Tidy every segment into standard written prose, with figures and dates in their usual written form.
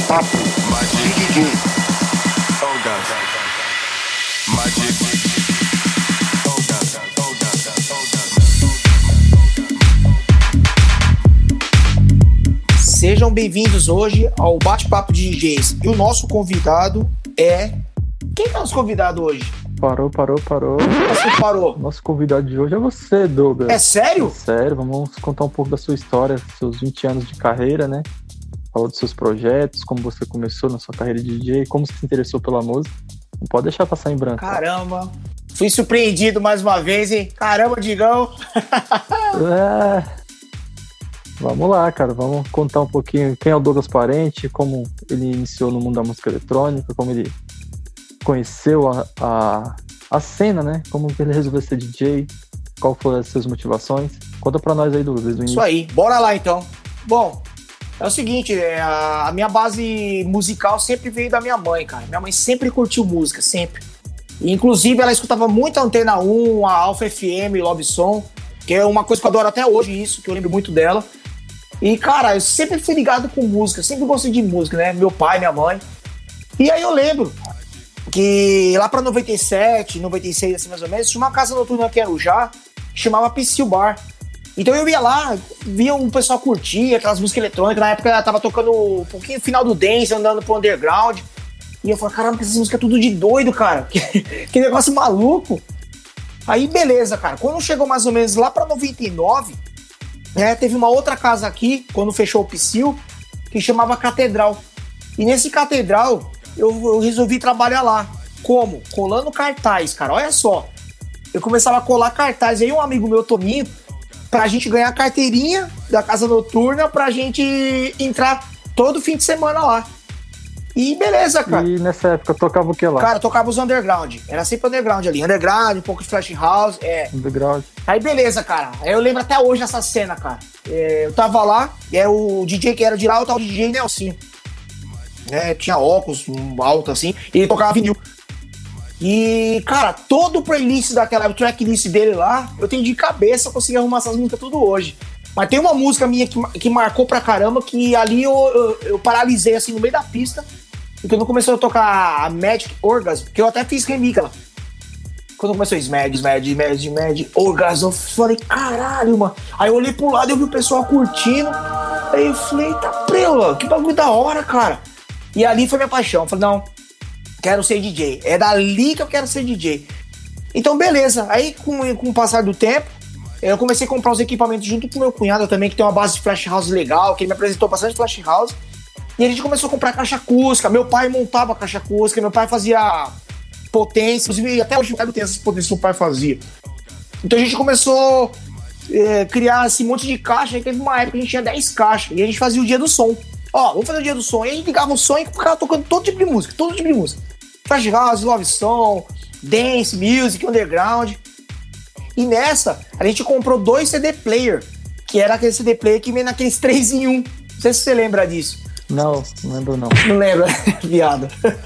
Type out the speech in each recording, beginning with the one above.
Papo de DJ. Oh God. Magic. Oh God. Oh God. Oh God. Sejam bem-vindos hoje ao Bate-Papo de DJs. E o nosso convidado é... Quem é o nosso convidado hoje? Parou. Você parou? Nosso convidado de hoje é você, Douglas. É sério? É sério, vamos contar um pouco da sua história, seus 20 anos de carreira, né? Falar dos seus projetos, como você começou na sua carreira de DJ, como você se interessou pela música. Não pode deixar passar em branco. Caramba, fui surpreendido mais uma vez, hein? Caramba, Digão. Vamos lá, cara, vamos contar um pouquinho quem é o Douglas Parente, como ele iniciou no mundo da música eletrônica, como ele conheceu a cena, né? Como ele resolveu ser DJ, qual foram as suas motivações. Conta pra nós aí, Douglas, desde o início. Isso aí, bora lá então. Bom, é o seguinte, a minha base musical sempre veio da minha mãe, cara. Minha mãe sempre curtiu música, sempre. E, inclusive, ela escutava muito a Antena 1, a Alpha FM, Love Song, que é uma coisa que eu adoro até hoje, isso, que eu lembro muito dela. E, cara, eu sempre fui ligado com música, sempre gostei de música, né? Meu pai, minha mãe. E aí eu lembro que lá pra 97, 96, assim, mais ou menos, tinha uma casa noturna aqui em Arujá, que chamava Psyll Bar. Então eu ia lá, via um pessoal curtir aquelas músicas eletrônicas. Na época ela tava tocando um pouquinho final do dance, andando pro underground. E eu falei, caramba, essas músicas é tudo de doido, cara. Que negócio maluco. Aí beleza, cara. Quando chegou mais ou menos lá pra 99, né, teve uma outra casa aqui, quando fechou o Psyll, que chamava Catedral. E nesse Catedral, eu resolvi trabalhar lá. Como? Colando cartaz, cara. Olha só. Eu começava a colar cartaz. Aí um amigo meu, Toninho, pra gente ganhar a carteirinha da casa noturna, pra gente entrar todo fim de semana lá. E beleza, cara. E nessa época tocava o que lá? Cara, tocava os underground. Era sempre underground ali. Underground, um pouco de flash house. Underground. Aí beleza, cara. Aí eu lembro até hoje dessa cena, cara. Eu tava lá, e era o DJ que era de lá, o tal DJ Nelsinho. Tinha óculos alto assim, e ele tocava vinil. E, cara, todo o playlist daquela, o tracklist dele lá, eu tenho de cabeça, eu consegui arrumar essas músicas tudo hoje. Mas tem uma música minha que marcou pra caramba, que ali eu paralisei assim no meio da pista, e quando começou a tocar a Magic Orgasm, que eu até fiz remix lá. Quando começou Smash Orgasm, eu falei, caralho, mano. Aí eu olhei pro lado e eu vi o pessoal curtindo. Aí eu falei, tá preula, que bagulho da hora, cara. E ali foi minha paixão. Eu falei, não, quero ser DJ. É dali que eu quero ser DJ. Então, beleza. Aí, com o passar do tempo, eu comecei a comprar os equipamentos junto com meu cunhado também, que tem uma base de flash house legal, que ele me apresentou bastante flash house. E a gente começou a comprar caixa acústica. Meu pai montava caixa acústica, meu pai fazia potência. Inclusive, até hoje eu tenho essas potências que meu pai fazia. Então, a gente começou a criar esse monte de caixa. Aí teve uma época que a gente tinha 10 caixas. E a gente fazia o dia do som. Vamos fazer o dia do som. E a gente ligava o som e ficava tocando todo tipo de música. Flash house, love song, dance, music, underground. E nessa, a gente comprou 2 CD player, que era aquele CD player que vem naqueles 3 em 1. Não sei se você lembra disso. Não lembro não. Não lembra, viado.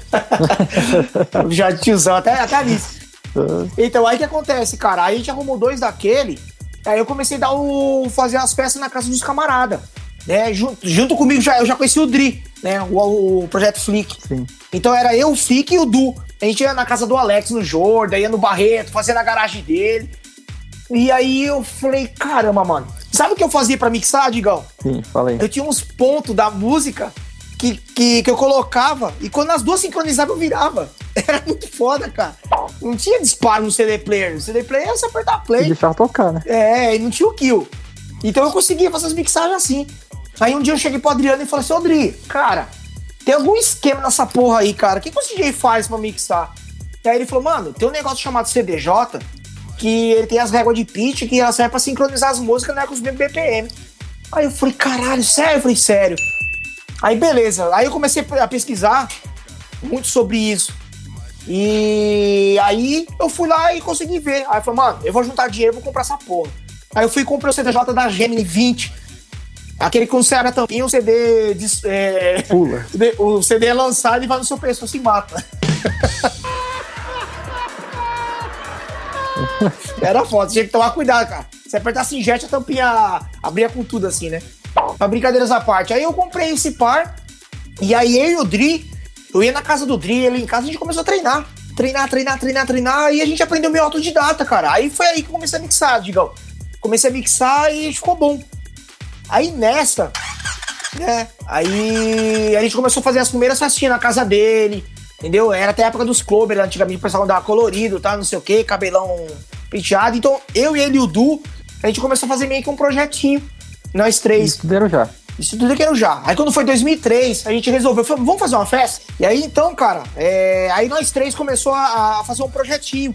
Já tiozão, até nisso. Então, aí o que acontece, cara? Aí a gente arrumou 2 daquele, aí eu comecei a fazer as festas na casa dos camaradas. Né, junto comigo eu já conheci o Dri, né, o Projeto Flick. Sim. Então era eu, o Flick e o Du. A gente ia na casa do Alex, no Jordan, ia no Barreto, fazia na garagem dele. E aí eu falei, caramba, mano. Sabe o que eu fazia pra mixar, Digão? Sim, falei. Eu tinha uns pontos da música que eu colocava, e quando as duas sincronizavam eu virava. Era muito foda, cara. Não tinha disparo no CD player. No CD player era você apertar play. E deixar tocar, né? E não tinha o kill. Então eu conseguia fazer as mixagens assim. Aí um dia eu cheguei pro Adriano e falei assim, Adri, cara, tem algum esquema nessa porra aí, cara? O que o DJ faz pra mixar? E aí ele falou, mano, tem um negócio chamado CDJ, que ele tem as réguas de pitch, que ela serve pra sincronizar as músicas, né, com os mesmos BPM. Aí eu falei, caralho, sério? Eu falei, sério. Aí beleza, aí eu comecei a pesquisar muito sobre isso. E aí eu fui lá e consegui ver. Aí eu falei, mano, eu vou juntar dinheiro e vou comprar essa porra. Aí eu fui e comprei o CDJ da Gemini 20. Aquele que quando você abre a tampinha, o CD pula. O CD é lançado e vai no seu pescoço e mata. Era foda, tinha que tomar cuidado, cara. Se apertasse injete, a tampinha abria com tudo assim, né? Mas brincadeiras à parte. Aí eu comprei esse par E aí eu e o Dri, eu ia na casa do Dri, ele em casa, a gente começou a treinar. E a gente aprendeu meio autodidata, cara. Aí foi aí que eu comecei a mixar, Digão. Comecei a mixar e ficou bom. Aí nessa, né, aí a gente começou a fazer as primeiras festinhas na casa dele, entendeu? Era até a época dos clubes, antigamente o pessoal andava colorido, tá, não sei o que, cabelão penteado. Então eu e ele e o Du, a gente começou a fazer meio que um projetinho, nós três. Isso tudo era já. Isso tudo que era já. Aí quando foi 2003, a gente resolveu, vamos fazer uma festa? E aí então, cara, aí nós três começou a fazer um projetinho.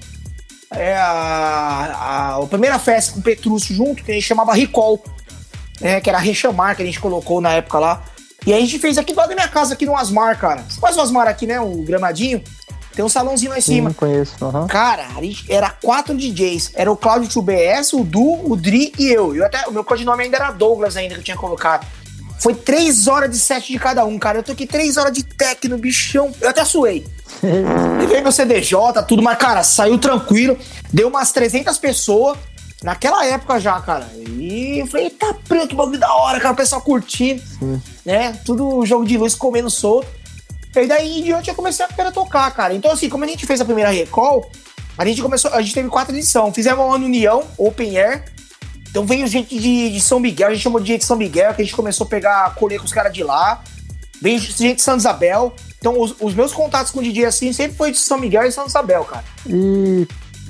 A primeira festa com o Petrúcio junto, que a gente chamava Recall, que era Rechamar, que a gente colocou na época lá. E aí a gente fez aqui do lado da minha casa, aqui no Asmar, cara. Você conhece o Asmar aqui, né? O gramadinho. Tem um salãozinho lá em cima. Sim, conheço. Uhum. Cara, era 4 DJs. Era o Cláudio 2BS, o Du, o Dri e eu. O meu codinome ainda era Douglas ainda, que eu tinha colocado. Foi 3 horas de set de cada um, cara. Eu toquei 3 horas de techno, bichão. Eu até suei. Levei meu CDJ, tudo, mas, cara, saiu tranquilo. Deu umas 300 pessoas. Naquela época já, cara. E eu falei, eita, preto, que bagulho da hora, cara. O pessoal curtindo, né? Tudo jogo de luz, comendo solto. E daí em diante eu comecei a querer tocar, cara. Então, assim, como a gente fez a primeira Recall, a gente teve 4 edições. Fizemos uma União, Open Air. Então veio gente de São Miguel, a gente chamou de gente de São Miguel, que a gente começou a pegar, colher com os caras de lá. Veio gente de Santa Isabel. Então os meus contatos com o DJ assim sempre foi de São Miguel e Santa Isabel, cara. E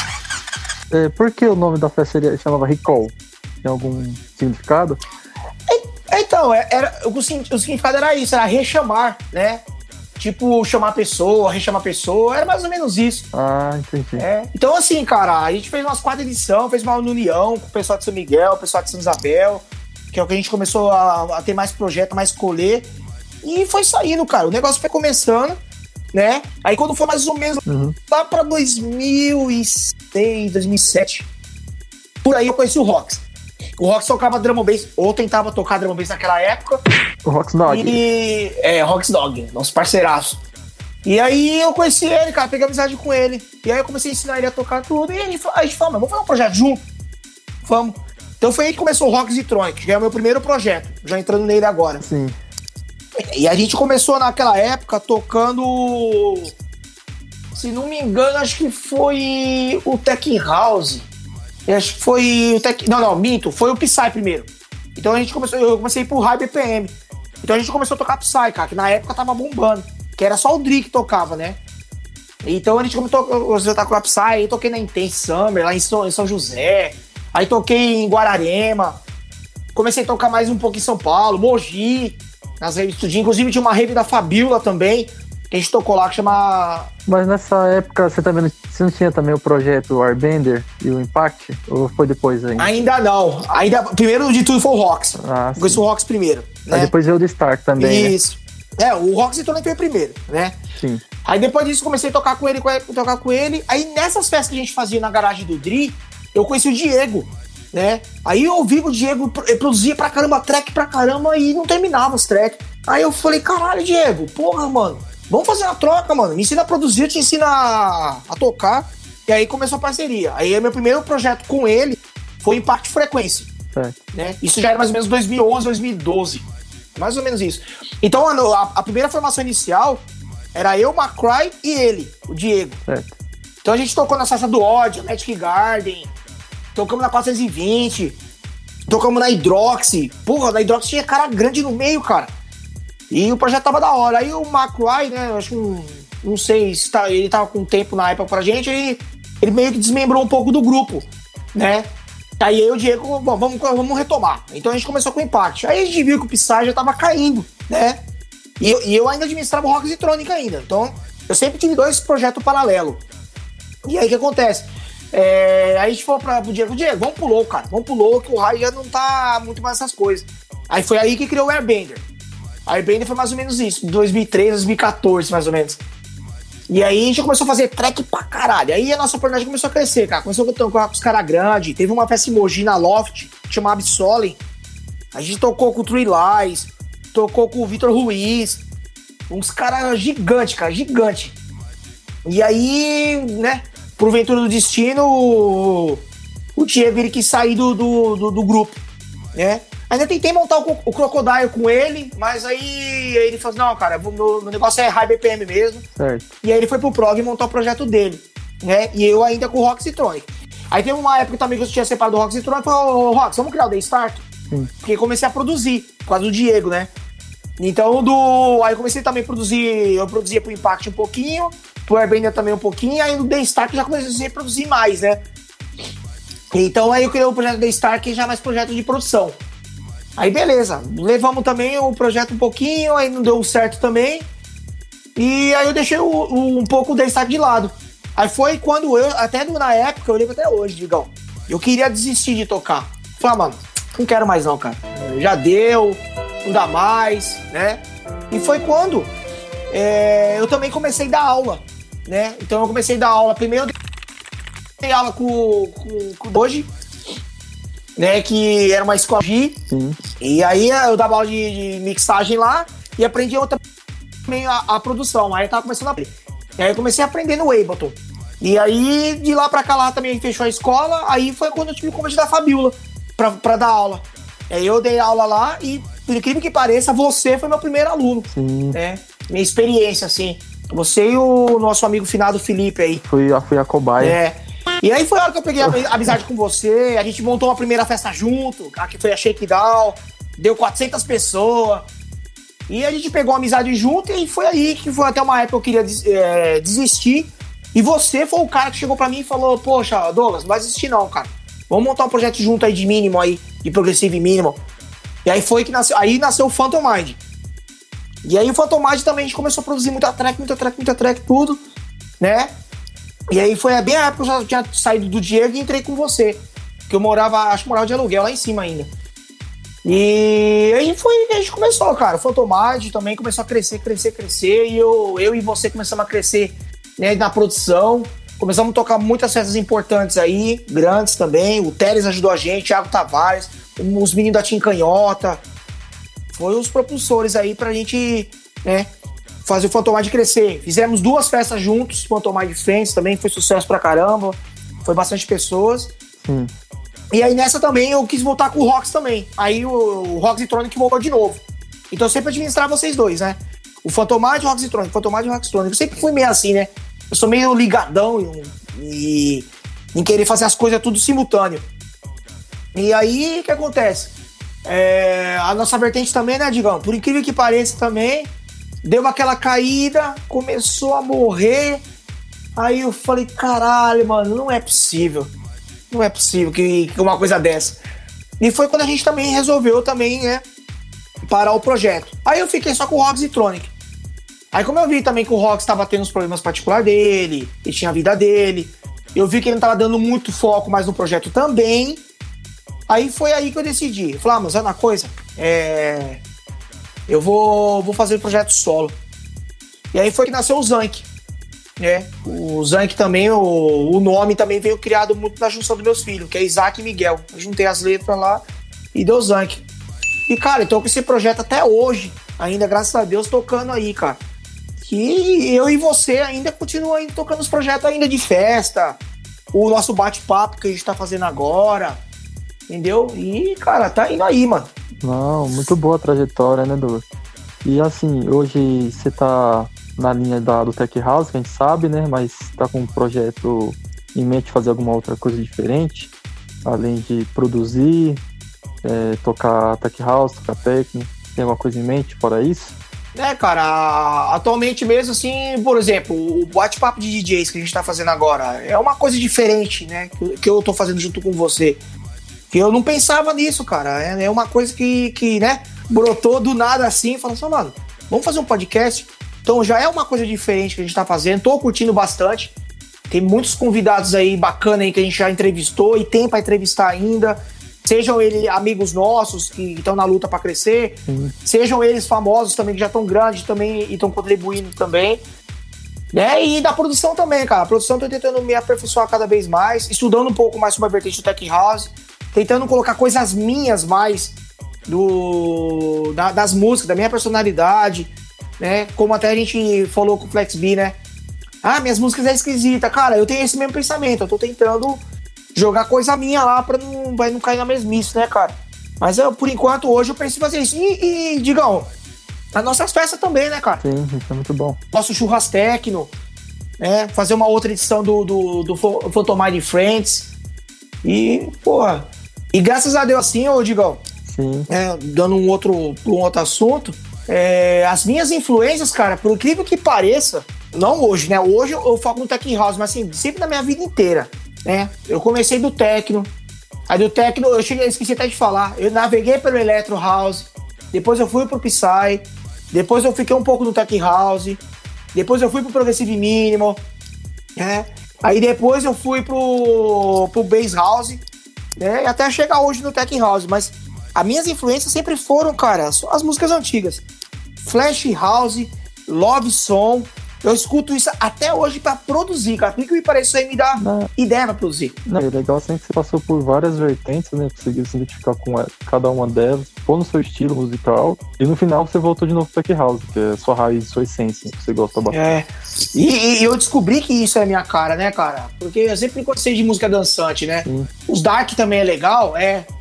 por que o nome da festa chamava Recall? Tem algum significado? Então, o significado era isso, era rechamar, né? Tipo, chamar a pessoa, rechamar a pessoa, era mais ou menos isso. Ah, entendi. Então, assim, cara, a gente fez umas 4 edições, fez uma união com o pessoal de São Miguel, o pessoal de Santa Isabel, que é o que a gente começou a ter mais projeto, mais colher, e foi saindo, cara. O negócio foi começando, né? Aí quando foi mais ou menos lá pra 2006, 2007, por aí eu conheci o Rox. O Rox tocava drum and bass, ou tentava tocar drum and bass naquela época. O Rox Dog. Rox Dog, nosso parceiraço. E aí eu conheci ele, cara, peguei amizade com ele. E aí eu comecei a ensinar ele a tocar tudo. E a gente falou, mas vamos fazer um projeto junto? Vamos. Então foi aí que começou o Rox e Tronic, que é o meu primeiro projeto, já entrando nele agora. Sim. E a gente começou naquela época tocando, se não me engano, acho que foi o Tech House. Acho que foi o Tech... Não, minto, foi o Psy primeiro. Então eu comecei a ir pro High BPM. Então a gente começou a tocar Psy, cara, que na época tava bombando. Que era só o Dri que tocava, né? Então a gente começou a tocar Psy, aí toquei na Intense Summer, lá em São José. Aí toquei em Guararema. Comecei a tocar mais um pouco em São Paulo, Mogi, nas raves tudinho. Inclusive tinha uma rave da Fabiola também, que a gente tocou lá, que chama... Mas nessa época você não tinha também o projeto Airbender e o Impact? Ou foi depois ainda? Ainda não. Primeiro de tudo foi o Rox. Eu conheci o Rox primeiro. Né? Aí depois veio o Stark também. Isso. Né? O Rox então foi primeiro, né? Sim. Aí depois disso comecei a tocar com ele. Aí nessas festas que a gente fazia na garagem do Dri, eu conheci o Diego, né? Aí eu ouvi o Diego produzia pra caramba, track pra caramba, e não terminava os tracks. Aí eu falei, caralho, Diego, porra, mano. Vamos fazer uma troca, mano. Me ensina a produzir, eu te ensino a tocar. E aí começou a parceria. Aí meu primeiro projeto com ele foi Impact Frequency. Né? Isso já era mais ou menos 2011, 2012. Mais ou menos isso. Então, a primeira formação inicial era eu, McCry e ele, o Diego. Certo. Então a gente tocou na Salsa do Ódio, Magic Garden, tocamos na 420, tocamos na Hydroxy. Porra, na Hydroxy tinha cara grande no meio, cara. E o projeto tava da hora. Aí o McRae, né, eu acho que não sei se ele tava com tempo na época pra gente, ele meio que desmembrou um pouco do grupo, né? Aí eu e o Diego, bom, vamos retomar. Então a gente começou com o Impact. Aí a gente viu que o Psy já tava caindo, né? E eu ainda administrava o Rock Tronic ainda. Então eu sempre tive 2 projetos paralelos. E aí o que acontece? Aí a gente falou pro Diego, vamos pro louco, cara. Vamos pro louco, que o raio já não tá muito mais essas coisas. Aí foi aí que criou o Airbender. A Airbender foi mais ou menos isso, 2013, 2014, mais ou menos. E aí a gente começou a fazer track pra caralho. Aí a nossa oportunidade começou a crescer, cara. Começou a tocar com os caras grandes. Teve uma festa em Mogi na Loft, que chamava Absolem. A gente tocou com o Three Lies, tocou com o Vitor Ruiz. Uns caras gigantes, cara, gigante. E aí, né, por ventura do destino, o Diego ele quis sair do grupo, né? Ainda tentei montar o Crocodile com ele, mas aí ele falou, não, cara, meu negócio é high BPM mesmo. Certo. E aí ele foi pro prog montar o projeto dele, né? E eu ainda com o Roxytronic. Aí teve uma época também que eu tinha separado do Roxytronic e falei, ô Rox, vamos criar o The Start? Sim. Porque comecei a produzir, por causa do Diego, né? Então, aí eu comecei também a produzir, eu produzia pro Impact um pouquinho, pro Airbender também um pouquinho, aí no The Start eu já comecei a produzir mais, né? Então aí eu criei o projeto The Start, que já é mais projeto de produção. Aí beleza, levamos também o projeto um pouquinho, aí não deu certo também, e aí eu deixei um pouco o The Start de lado. Aí foi quando até na época, eu lembro até hoje, Digão, eu queria desistir de tocar. Falei, mano, não quero mais não, cara. Já deu, não dá mais, né? E foi quando eu também comecei a dar aula, né? Então eu comecei a dar aula. Primeiro eu dei aula com o Doji, né? Que era uma escola G. Sim. E aí eu dava aula de mixagem lá e aprendi também a produção. Aí eu tava começando a aprender. E aí eu comecei a aprender no Ableton. E aí, de lá pra cá, lá também fechou a escola. Aí foi quando eu tive o convite da Fabiola pra dar aula. Aí eu dei aula lá e, por incrível que pareça, você foi meu primeiro aluno. Sim. Né? Minha experiência, assim. Você e o nosso amigo finado Felipe aí. Fui a cobaia. E aí foi a hora que eu peguei a amizade com você. A gente montou uma primeira festa junto, que foi a Shakedown. Deu 400 pessoas. E a gente pegou a amizade junto e foi aí que foi até uma época que eu queria desistir. E você foi o cara que chegou pra mim e falou, poxa, Douglas, não vai desistir não, cara. Vamos montar um projeto junto aí de mínimo aí, de progressive mínimo. E aí foi que nasceu o Phantom Mind. E aí o Phantom Mind também a gente começou a produzir muita track, tudo, né? E aí foi bem a época que eu já tinha saído do Diego e entrei com você. Que eu morava de aluguel lá em cima ainda. E aí a gente começou, cara. O Phantom Mind também começou a crescer. E eu e você começamos a crescer, né, na produção. Começamos a tocar muitas festas importantes aí, grandes também. O Teres ajudou a gente, Thiago Tavares, os meninos da Tim Canhota. Foi os propulsores aí pra gente, né, fazer o Phantom Mind crescer. Fizemos 2 festas juntos, Phantom Mind Friends também, foi sucesso pra caramba. Foi bastante pessoas. Sim. E aí nessa também eu quis voltar com o Rox também. Aí o Roxytronic voltou de novo. Então eu sempre administrar vocês dois, né? O Phantom Mind e o Roxytronic, Eu sempre fui meio assim, né? Eu sou meio ligadão e em querer fazer as coisas tudo simultâneo. E aí, o que acontece? A nossa vertente também, né, Digão? Por incrível que pareça também, deu aquela caída, começou a morrer. Aí eu falei, caralho, mano, não é possível. Não é possível que uma coisa dessa. E foi quando a gente também resolveu também, né, parar o projeto. Aí eu fiquei só com o Roxytronic. Aí como eu vi também que o Rox estava tendo os problemas particulares dele, ele tinha a vida dele, eu vi que ele não estava dando muito foco mais no projeto também. Aí foi aí que eu decidi. Falei, mas é uma coisa, eu vou fazer o projeto solo. E aí foi que nasceu o Zank, né? O Zank também, o nome também veio criado muito na junção dos meus filhos, que é Isaac e Miguel. Eu juntei as letras lá e deu Zank. E, cara, eu tô com esse projeto até hoje, ainda, graças a Deus, tocando aí, cara. Que eu e você ainda continuam tocando os projetos ainda de festa, o nosso bate-papo que a gente tá fazendo agora, entendeu? E, cara, tá indo aí, mano. Não, muito boa a trajetória, né, Douglas? E assim, hoje você tá na linha do Tech House, que a gente sabe, né? Mas tá com um projeto em mente fazer alguma outra coisa diferente, além de produzir, tocar Tech House, tocar techno. Tem alguma coisa em mente fora isso? Cara, atualmente mesmo, assim, por exemplo, o bate-papo de DJs que a gente tá fazendo agora é uma coisa diferente, né? Que eu tô fazendo junto com você. Que eu não pensava nisso, cara. É uma coisa que, né, brotou do nada assim, falando assim, mano, vamos fazer um podcast? Então já é uma coisa diferente que a gente tá fazendo, tô curtindo bastante. Tem muitos convidados aí bacana aí que a gente já entrevistou e tem pra entrevistar ainda. Sejam eles amigos nossos que estão na luta para crescer, sejam eles famosos também que já estão grandes também e estão contribuindo também, né? E da produção também, cara. A produção eu tô tentando me aperfeiçoar cada vez mais, estudando um pouco mais sobre a vertente do Tech House, tentando colocar coisas minhas mais das músicas, da minha personalidade, né? Como até a gente falou com o Flex B, né? Minhas músicas é esquisita. Cara, eu tenho esse mesmo pensamento, eu tô tentando jogar coisa minha lá pra não cair na mesmice, né, cara? Mas por enquanto, hoje eu penso em fazer isso. E Digão, as nossas festas também, né, cara? Sim, isso é muito bom. Nosso churras techno, né? Fazer uma outra edição do Photomine Friends. E, porra. E graças a Deus, assim, ô Digão, Sim. Dando um outro assunto, as minhas influências, cara, por incrível que pareça, não hoje, né? Hoje eu foco no Tech House, mas assim, sempre na minha vida inteira, né? Eu comecei do techno. Aí do techno, esqueci até de falar, eu naveguei pelo Electro House, depois eu fui pro Psy, depois eu fiquei um pouco no Tech House, depois eu fui pro Progressive Minimal, né? Aí depois eu fui pro Bass House, né? E até chegar hoje no Tech House, mas as minhas influências sempre foram, cara, as músicas antigas. Flash House, Love Song. Eu escuto isso até hoje pra produzir, cara. Por que me parece isso aí me dá ideia pra produzir? Não, é legal assim que você passou por várias vertentes, né? Conseguiu se identificar com cada uma delas, pôr no seu estilo musical, e no final você voltou de novo pro Tech House, que é a sua raiz, sua essência, que você gosta bastante. E eu descobri que isso é a minha cara, né, cara? Porque eu sempre gostei de música dançante, né? Sim. Os Dark também é legal,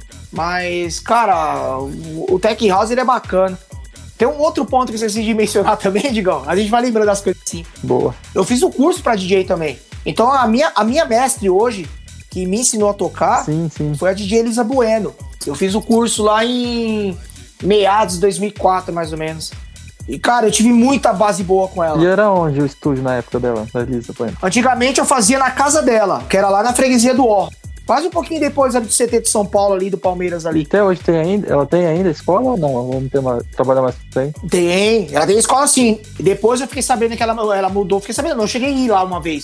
mas, cara, o Tech House ele é bacana. Tem um outro ponto que eu esqueci de mencionar também, Digão. A gente vai lembrando das coisas assim. Boa. Eu fiz um curso pra DJ também. Então a minha mestre hoje, que me ensinou a tocar, sim. foi a DJ Elisa Bueno. Eu fiz o curso lá em meados de 2004, mais ou menos. E, cara, eu tive muita base boa com ela. E era onde o estúdio na época dela, da Elisa Bueno? Antigamente eu fazia na casa dela, que era lá na freguesia do Ó. Quase um pouquinho depois ali do CT de São Paulo, ali do Palmeiras ali. E até hoje ela tem ainda escola ou não? Vamos trabalhar mais com isso aí? Ela tem escola sim. E depois eu fiquei sabendo que ela mudou. Fiquei sabendo, não, eu cheguei a ir lá uma vez.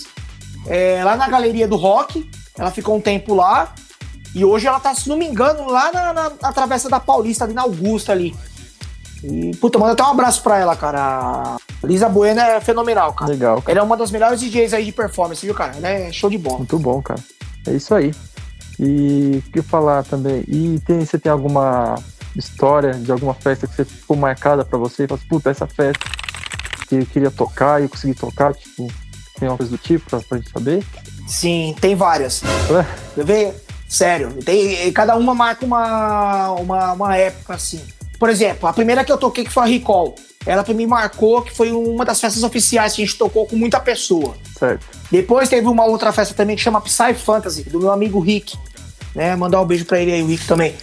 Lá na Galeria do Rock, ela ficou um tempo lá. E hoje ela tá, se não me engano, lá na Travessa da Paulista, ali na Augusta ali. E, puta, manda até um abraço pra ela, cara. A Lisa Bueno é fenomenal, cara. Legal, cara. Ela é uma das melhores DJs aí de performance, viu, cara? Ela é show de bola. Muito bom, cara. É isso aí. E o que falar também? E você tem alguma história de alguma festa que você ficou marcada pra você? E fala assim, puta, essa festa que eu queria tocar e eu consegui tocar, tipo, tem uma coisa do tipo pra gente saber? Sim, tem várias. Quer ver? Sério, cada uma marca uma época, assim. Por exemplo, a primeira que eu toquei, que foi a Recall, ela pra mim marcou que foi uma das festas oficiais que a gente tocou com muita pessoa. Certo. Depois teve uma outra festa também que chama Psy Fantasy, do meu amigo Rick, né? Mandar um beijo pra ele aí, o Rick também.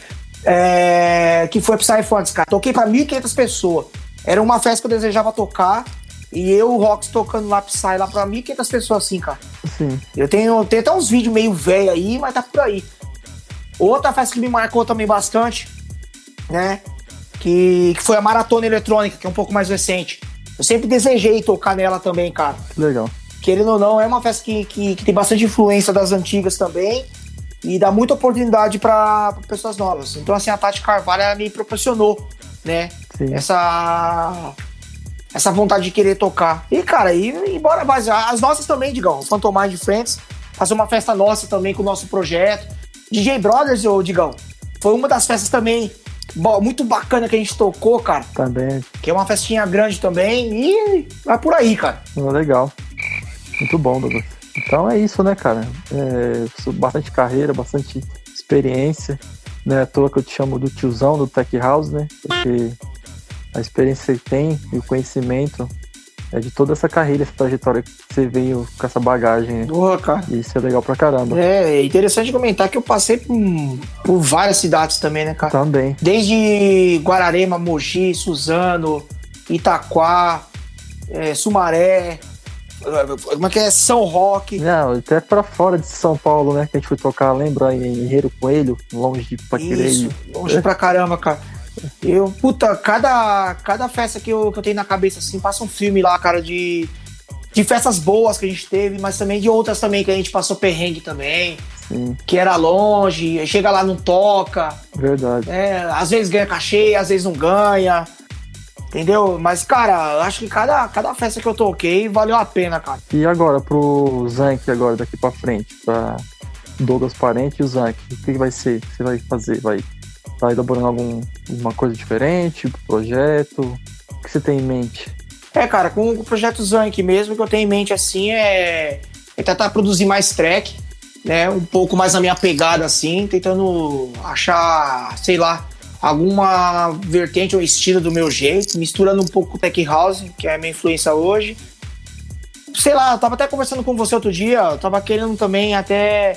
Que foi a Psy Fantasy, cara. Toquei pra 1.500 pessoas. Era uma festa que eu desejava tocar. E eu, o Rox, tocando lá Psy lá pra 1.500 pessoas assim, cara. Sim. Eu tenho até uns vídeos meio velho aí, mas tá por aí. Outra festa que me marcou também bastante, né? Que foi a Maratona Eletrônica, que é um pouco mais recente. Eu sempre desejei tocar nela também, cara. Legal. Querendo ou não, é uma festa que tem bastante influência das antigas também e dá muita oportunidade para pessoas novas. Então, assim, a Tati Carvalho, ela me proporcionou, né? Sim. Essa vontade de querer tocar. E, cara, embora as nossas também, Digão, Phantom Mind Friends, fazer uma festa nossa também com o nosso projeto. DJ Brothers, Digão, foi uma das festas também muito bacana que a gente tocou, cara. Também. Que é uma festinha grande também e vai por aí, cara. Legal. Muito bom, Douglas. Então é isso, né, cara? Bastante carreira, bastante experiência. Não é à toa que eu te chamo do tiozão do Tech House, né? Porque a experiência que você tem e o conhecimento é de toda essa carreira, essa trajetória que você veio com essa bagagem, né? Boa, cara. E isso é legal pra caramba. É interessante comentar que eu passei por várias cidades também, né, cara? Também. Desde Guararema, Mogi, Suzano, Itaquá, Sumaré, como é que é? São Roque. Não, até pra fora de São Paulo, né? Que a gente foi tocar, lembra? Em Ribeirão Coelho, longe de Paquerê. Isso, longe pra caramba, cara. Cada festa que eu tenho na cabeça, assim, passa um filme lá, cara, de festas boas que a gente teve, mas também de outras também que a gente passou perrengue também. Sim. Que era longe, chega lá, não toca. Verdade. Às vezes ganha cachê, às vezes não ganha. Entendeu? Mas, cara, acho que cada festa que eu toquei valeu a pena, cara. E agora, pro Zank, agora, daqui pra frente, pra Douglas Parente e o Zank, o que vai ser? O que você vai fazer? Tá elaborando alguma coisa diferente, projeto? O que você tem em mente? Cara, com o projeto Zank mesmo, o que eu tenho em mente, assim, é tentar produzir mais track, né? Um pouco mais na minha pegada, assim, tentando achar, sei lá, alguma vertente ou estilo do meu jeito, misturando um pouco com tech house, que é a minha influência hoje. Sei lá, eu tava até conversando com você outro dia, eu tava querendo também até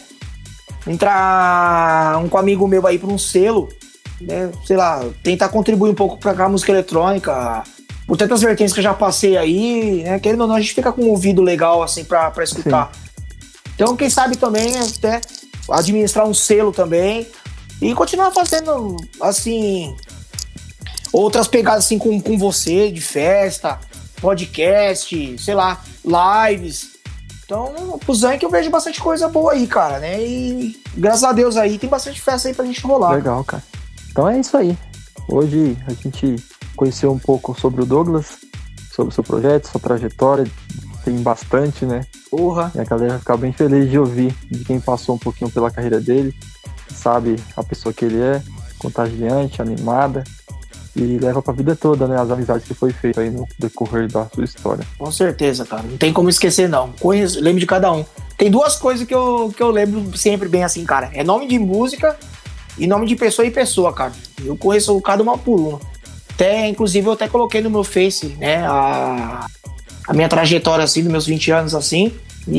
entrar com um amigo meu aí pra um selo, né? Sei lá, tentar contribuir um pouco pra cá a música eletrônica, por tantas vertentes que eu já passei aí, né? Querendo ou não, a gente fica com um ouvido legal, assim, pra escutar. Sim. Então, quem sabe também até administrar um selo também e continuar fazendo, assim, outras pegadas, assim, com você, de festa, podcast, sei lá, lives. Então, pro Zank eu vejo bastante coisa boa aí, cara, né? E graças a Deus aí tem bastante festa aí pra gente rolar. Legal, cara. Então é isso aí. Hoje a gente conheceu um pouco sobre o Douglas, sobre o seu projeto, sua trajetória. Tem bastante, né? Porra. E a galera vai ficar bem feliz de ouvir de quem passou um pouquinho pela carreira dele, sabe a pessoa que ele é, contagiante, animada, e leva pra vida toda, né? As amizades que foi feita aí no decorrer da sua história. Com certeza, cara. Não tem como esquecer, não. Lembro de cada um. Tem duas coisas que eu lembro sempre bem assim, cara. É nome de música e nome de pessoa e pessoa, cara. Eu conheço cada uma por uma. Até, inclusive, eu até coloquei no meu Face, né? A minha trajetória, assim, dos meus 20 anos, assim.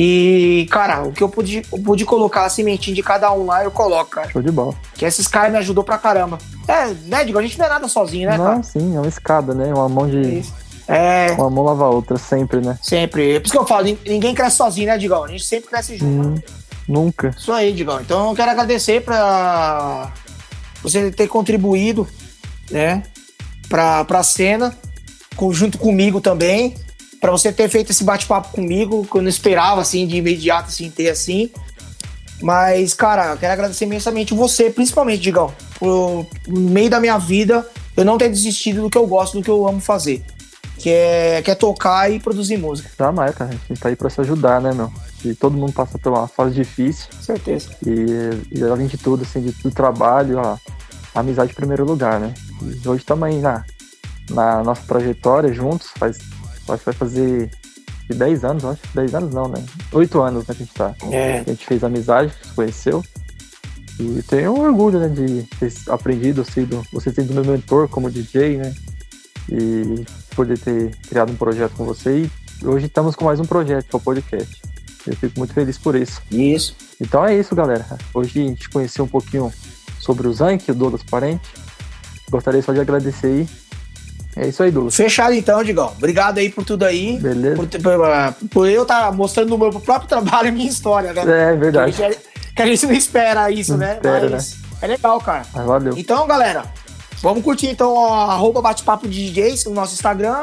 E, cara, o que eu pude colocar a sementinha de cada um lá, eu coloco, cara. Show de bola. Que esses caras me ajudou pra caramba. Né, Digo, a gente não é nada sozinho, né, não, cara? Sim, é uma escada, né? Uma mão de... Isso. Uma mão lava a outra, sempre, né? Sempre. Por isso que eu falo, ninguém cresce sozinho, né, Digão? A gente sempre cresce junto. Nunca. Isso aí, Digão. Então eu quero agradecer pra você ter contribuído, né, pra cena, junto comigo também. Pra você ter feito esse bate-papo comigo, que eu não esperava, assim, de imediato, assim, ter assim. Mas, cara, eu quero agradecer imensamente você, principalmente, Digão, no meio da minha vida, eu não ter desistido do que eu gosto, do que eu amo fazer. Que é tocar e produzir música. Jamais, cara. A gente tá aí pra se ajudar, né, meu? E todo mundo passa por uma fase difícil. Certeza. E além de tudo, assim, do trabalho, a amizade em primeiro lugar, né? E hoje estamos aí na nossa trajetória juntos, vai fazer 10 anos, acho. 10 anos não, né? 8 anos, né, que a gente tá. A gente fez amizade, se conheceu. E tenho um orgulho, né, de ter aprendido, você sendo meu mentor como DJ, né? E poder ter criado um projeto com você. E hoje estamos com mais um projeto, que é o podcast. Eu fico muito feliz por isso. Isso. Então é isso, galera. Hoje a gente conheceu um pouquinho sobre o Zank, o Douglas Parente. Gostaria só de agradecer aí. É isso aí, Douglas. Fechado então, Digão. Obrigado aí por tudo aí. Beleza. Por eu estar mostrando no meu próprio trabalho a minha história, né? É verdade. Que a gente não espera isso, não né? Espera, mas né? É legal, cara. Mas valeu. Então, galera, vamos curtir então @bate-papo de DJs no nosso Instagram.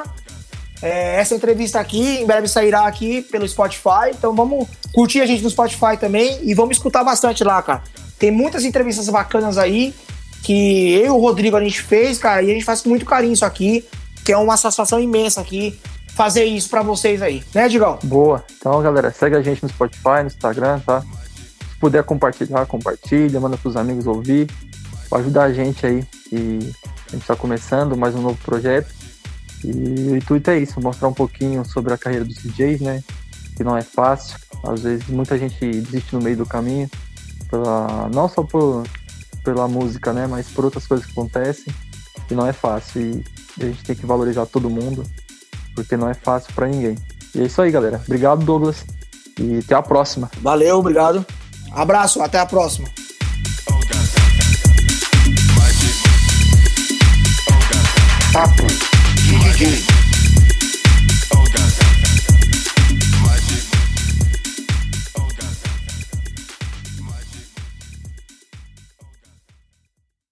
Essa entrevista aqui em breve sairá aqui pelo Spotify. Então vamos curtir a gente no Spotify também e vamos escutar bastante lá, cara. Tem muitas entrevistas bacanas aí que eu e o Rodrigo a gente fez, cara, e a gente faz com muito carinho isso aqui, que é uma satisfação imensa aqui fazer isso pra vocês aí, né, Digão? Boa. Então, galera, segue a gente no Spotify, no Instagram, tá? Se puder compartilhar, compartilha, manda pros amigos ouvir, pra ajudar a gente aí, que a gente tá começando mais um novo projeto. E o intuito é isso, mostrar um pouquinho sobre a carreira dos DJs, né? Que não é fácil. Às vezes muita gente desiste no meio do caminho, não só pela música, né? Mas por outras coisas que acontecem, que não é fácil. E a gente tem que valorizar todo mundo, porque não é fácil pra ninguém. E é isso aí, galera. Obrigado, Douglas. E até a próxima. Valeu, obrigado. Abraço, até a próxima. Papo de DJ.